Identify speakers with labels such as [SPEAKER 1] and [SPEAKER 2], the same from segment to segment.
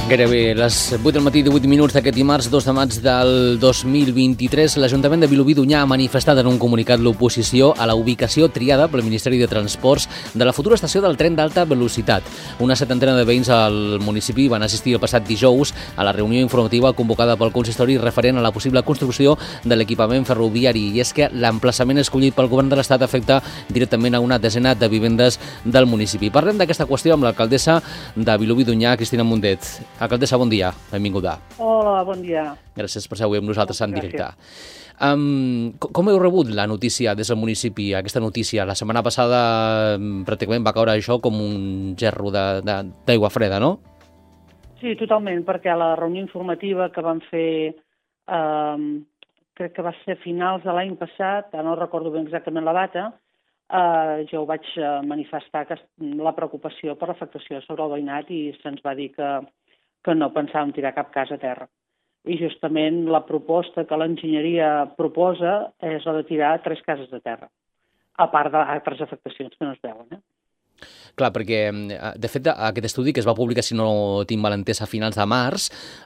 [SPEAKER 1] Gairebé les 8 del matí, 18 minuts d'aquest dimarts 2 de maig del 2023, l'Ajuntament de Vilobí d'Onyar ha manifestat en un comunicat l'oposició a la ubicació triada pel Ministeri de Transports de la futura estació del tren d'alta velocitat. Una setantena de veïns al municipi van assistir el passat dijous a la reunió informativa convocada pel consistori referent a la possible construcció de l'equipament ferroviari, i és que l'emplaçament escollit pel govern de l'Estat afecta directament a una desena de vivendes del municipi. Parlem d'aquesta qüestió amb l'alcaldessa de Vilobí d'Onyar, Cristina Mundet. Alcaldessa, bon dia, benvinguda.
[SPEAKER 2] Hola, bon dia.
[SPEAKER 1] Gràcies per ser avui amb nosaltres en directe. Com heu rebut la notícia des del municipi, aquesta notícia? La setmana passada pràcticament va caure això com un gerro d'aigua freda, no?
[SPEAKER 2] Sí, totalment, perquè la reunió informativa que vam fer, crec que va ser a finals de l'any passat, no recordo ben exactament la data, jo vaig manifestar la preocupació per l'afectació sobre el veïnat i se'ns va dir que no pensàvem tirar cap casa a terra. I justament la proposta que l'enginyeria proposa és la de tirar 3 cases de terra, a part d'altres afectacions que no es veuen.
[SPEAKER 1] Clar, perquè, de fet, aquest estudi que es va publicar, si no tinc mal entès, a finals de març,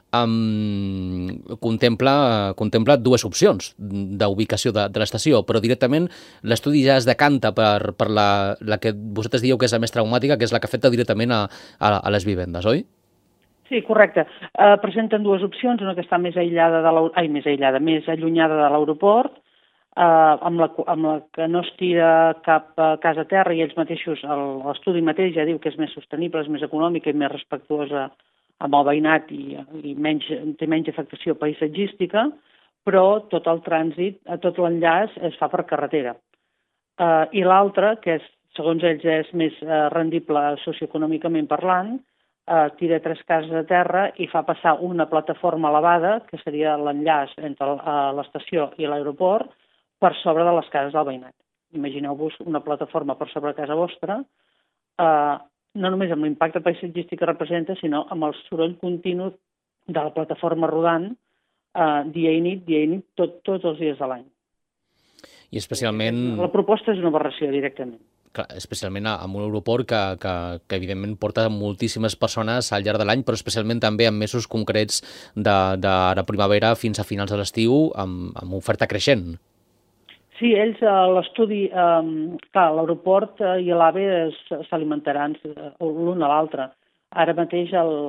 [SPEAKER 1] contempla 2 opcions d'ubicació de l'estació, però directament l'estudi ja es decanta per la que vosaltres dieu que és la més traumàtica, que és la que afecta directament a les vivendes, oi?
[SPEAKER 2] Sí, correcte. Presenten 2 opcions, una que està més allunyada de l'aeroport, amb la que no es tira cap casa a terra, i ells mateixos, l'estudi mateix ja diu que és més sostenible, és més econòmica i més respectuosa amb el veïnat i té menys afectació paisatgística, però tot el trànsit, tot l'enllaç es fa per carretera. I l'altra, que segons ells és més rendible socioeconòmicament parlant, tira 3 cases a terra i fa passar una plataforma elevada, que seria l'enllaç entre l'estació i l'aeroport, per sobre de les cases del veïnat. Imagineu-vos una plataforma per sobre de casa vostra, no només amb l'impacte paisatgístic que representa, sinó amb el soroll continu de la plataforma rodant dia i nit, tots els dies de l'any.
[SPEAKER 1] I especialment...
[SPEAKER 2] La proposta és una aberració, directament.
[SPEAKER 1] Clar, especialment amb un aeroport que evidentment porta moltíssimes persones al llarg de l'any, però especialment també en mesos concrets de primavera fins a finals de l'estiu, amb oferta creixent.
[SPEAKER 2] Sí, ells, l'estudi, clar, l'aeroport i l'AVE s'alimentaran l'un a l'altre. Ara mateix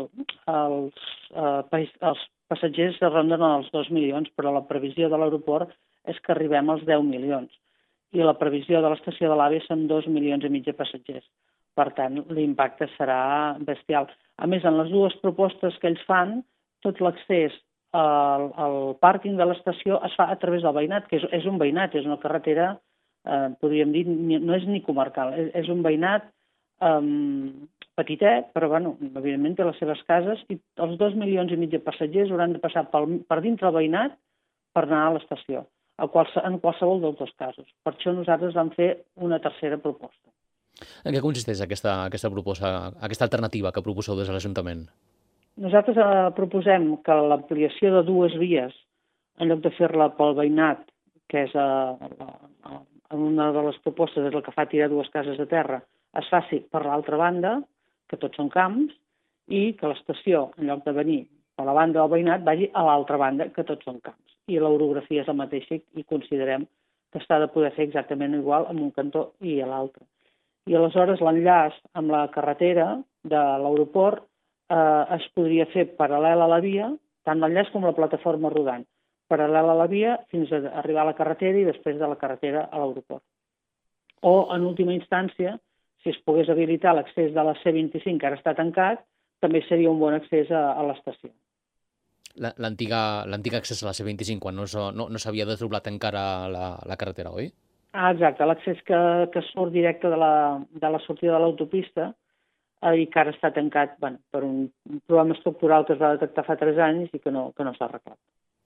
[SPEAKER 2] els passatgers ronden els 2 milions, però la previsió de l'aeroport és que arribem als 10 milions. I la previsió de l'estació de l'AVE són 2,5 milions de passatgers. Per tant, l'impacte serà bestial. A més, en les 2 propostes que ells fan, tot l'accés al pàrquing de l'estació es fa a través del veïnat, que és un veïnat, és una carretera, podríem dir, no és ni comarcal, és un veïnat petitet, però, evidentment té les seves cases, i els 2,5 milions de passatgers hauran de passar per dintre el veïnat per anar a l'estació, en qualsevol dels 2 casos. Per això nosaltres vam fer una tercera proposta.
[SPEAKER 1] En què consisteix aquesta proposta, aquesta alternativa que proposeu des de l'Ajuntament?
[SPEAKER 2] Nosaltres proposem que l'ampliació de 2 vies, en lloc de fer-la pel veïnat, que és en una de les propostes és el que fa tirar 2 cases a terra, es faci per l'altra banda, que tots són camps, i que l'estació, en lloc de venir a la banda del veïnat, vagi a l'altra banda, que tots són camps. I l'orografia és la mateixa i considerem que està de poder fer exactament igual en un cantó i a l'altre. I aleshores l'enllaç amb la carretera de l'aeroport es podria fer paral·lel a la via, tant l'enllaç com la plataforma rodant, paral·lel a la via fins a arribar a la carretera i després de la carretera a l'aeroport. O, en última instància, si es pogués habilitar l'accés de la C25, que ara està tancat, també seria un bon accés a l'estació.
[SPEAKER 1] L'antic accés a la C25, quan no s'havia desdoblat encara la carretera, oi?
[SPEAKER 2] Exacte, l'accés que surt directe de la sortida de l'autopista i que ara està tancat per un problema estructural que es va detectar fa 3 anys i que no s'ha arreglat.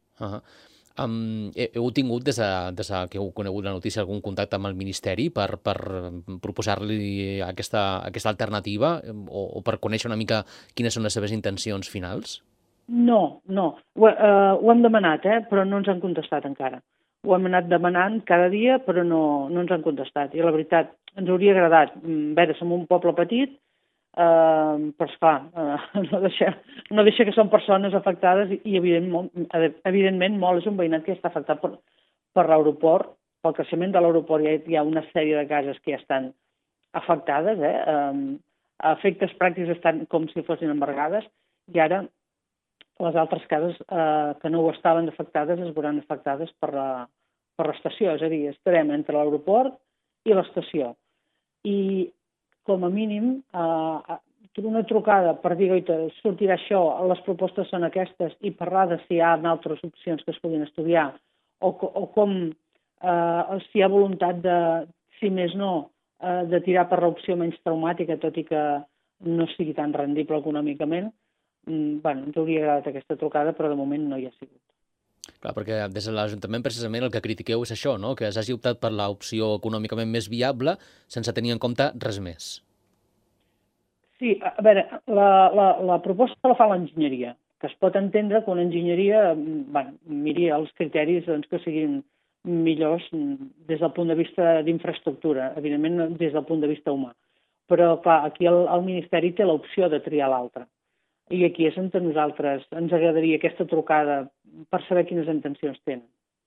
[SPEAKER 1] Heu tingut, des que heu conegut la notícia, algun contacte amb el Ministeri per proposar-li aquesta alternativa o per conèixer una mica quines són les seves intencions finals?
[SPEAKER 2] No. Ho hem demanat, però no ens han contestat encara. Ho hem anat demanant cada dia, però no ens han contestat. I la veritat, ens hauria agradat. Som un poble petit, però esclar, no deixa que són persones afectades i evidentment molt és un veïnat que està afectat per l'aeroport, pel creixement de l'aeroport hi ha una sèrie de cases que ja estan afectades, a efectes pràctics estan com si fossin embargades i ara les altres cases que no ho estaven afectades es veuran afectades per l'estació, és a dir, estarem entre l'aeroport i l'estació. I com a mínim, una trucada per dir, sortirà això, les propostes són aquestes, i parlar de si hi ha altres opcions que es puguin estudiar, o com, si hi ha voluntat de, si més no, de tirar per l'opció menys traumàtica, tot i que no sigui tan rendible econòmicament. Ens hauria agradat aquesta trucada, però de moment no hi ha sigut.
[SPEAKER 1] Clar, perquè des de l'Ajuntament precisament el que critiqueu és això, no? Que s'hagi optat per l'opció econòmicament més viable sense tenir en compte res més.
[SPEAKER 2] Sí, a veure, la proposta la fa l'enginyeria, que es pot entendre que una enginyeria miri els criteris que siguin millors des del punt de vista d'infraestructura, evidentment des del punt de vista humà. Però clar, aquí el Ministeri té l'opció de triar l'altre. I aquí és on a nosaltres ens agradaria aquesta trucada per saber quines intencions tenen.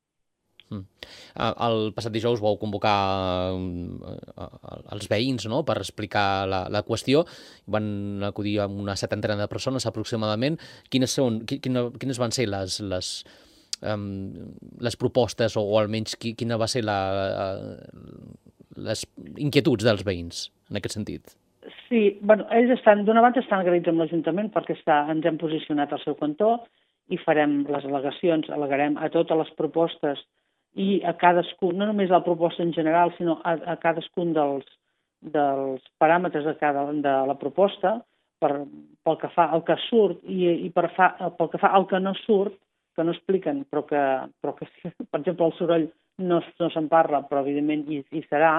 [SPEAKER 1] El passat dijous vau convocar els veïns, no?, per explicar la qüestió. Van acudir a una setantena de persones aproximadament. Quines van ser les propostes o almenys quina va ser les inquietuds dels veïns en aquest sentit?
[SPEAKER 2] Sí, ells d'una banda estan agraïts amb l'Ajuntament perquè ens hem posicionat al seu cantó i farem les al·legacions, al·legarem a totes les propostes i a cadascun, no només a la proposta en general, sinó a cadascun dels paràmetres de la proposta pel que fa al que surt i pel que fa al que no surt, que no expliquen, però que per exemple, el soroll no se'n parla, però evidentment hi serà.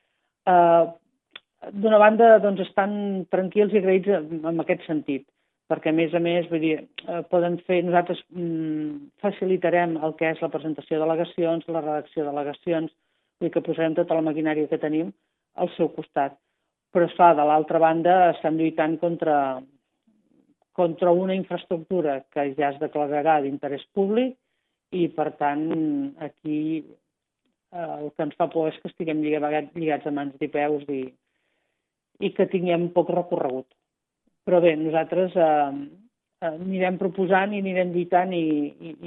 [SPEAKER 2] D'una banda, estan tranquils i agraïts en aquest sentit, perquè, a més, vull dir, nosaltres facilitarem el que és la presentació d'al·legacions, la redacció d'al·legacions, vull dir que posarem tota la maquinària que tenim al seu costat. Però, esclar, de l'altra banda, estan lluitant contra una infraestructura que ja es declararà d'interès públic i, per tant, aquí el que ens fa por és que estiguem lligats a mans i peus i que tinguem poc recorregut. Però bé, nosaltres anirem proposant i anirem lluitant i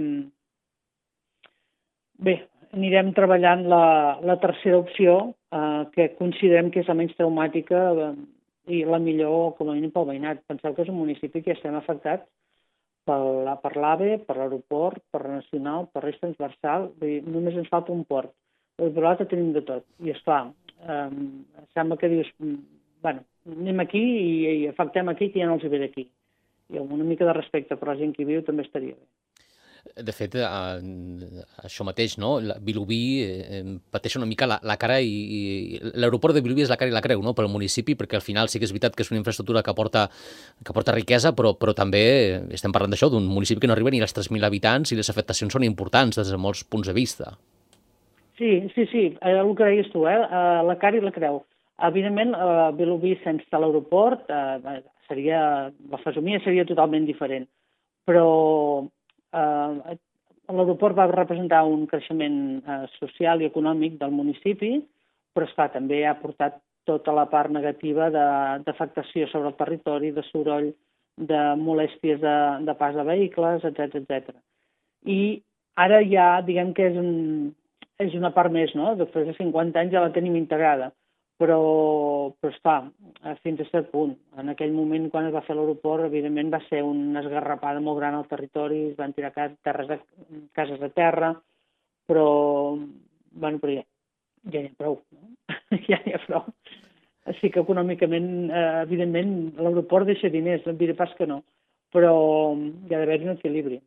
[SPEAKER 2] anirem treballant la tercera opció, que considerem que és la menys traumàtica i la millor, com a mínim, pel veïnat. Penseu que és un municipi que estem afectats per l'AVE, per l'aeroport, per la Nacional, per l'eix transversal, només ens falta un port. Per l'altre tenim de tot. I, esclar, sembla que dius, anem aquí i afectem aquí, que ja no els ve d'aquí. I amb una mica de respecte per la gent que hi viu també estaria bé.
[SPEAKER 1] De fet, això mateix, no? Vilobí pateix una mica la cara i l'aeroport de Vilobí és la cara i la creu, no?, pel municipi, perquè al final sí que és veritat que és una infraestructura que porta riquesa, però també estem parlant d'això, d'un municipi que no arriba ni als 3.000 habitants i les afectacions són importants des de molts punts de vista.
[SPEAKER 2] Sí, el que deies tu, la cara i la creu. Evidentment, Vilobí sense l'aeroport la fesomia seria totalment diferent, però l'aeroport va representar un creixement social i econòmic del municipi, però esclar, també ha portat tota la part negativa d'afectació sobre el territori, de soroll, de molèsties de pas de vehicles, etc. I ara ja, diguem que és una part més, no? Després de 50 anys ja la tenim integrada, però esclar, fins a cert punt. En aquell moment, quan es va fer l'aeroport, evidentment va ser una esgarrapada molt gran al territori, es van tirar cases de terra, però ja n'hi ha prou, no? Ja n'hi ha prou. Així que econòmicament, evidentment, l'aeroport deixa diners, no em diré pas que no, però hi ha d'haver un equilibri.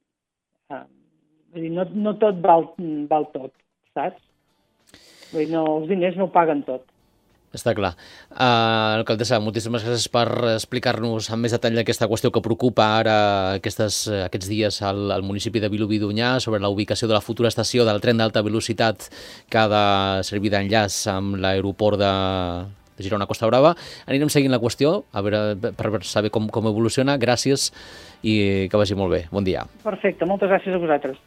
[SPEAKER 2] No tot val tot, saps? Els diners no ho paguen tot.
[SPEAKER 1] Està clar. Alcaldessa, moltíssimes gràcies per explicar-nos amb més detall aquesta qüestió que preocupa ara aquests dies al municipi de Vilobí d'Onyar sobre la ubicació de la futura estació del tren d'alta velocitat que ha de servir d'enllaç amb l'aeroport de Girona a Costa Brava. Anirem seguint la qüestió per saber com evoluciona. Gràcies i que vagi molt bé. Bon dia.
[SPEAKER 2] Perfecte, moltes gràcies a vosaltres.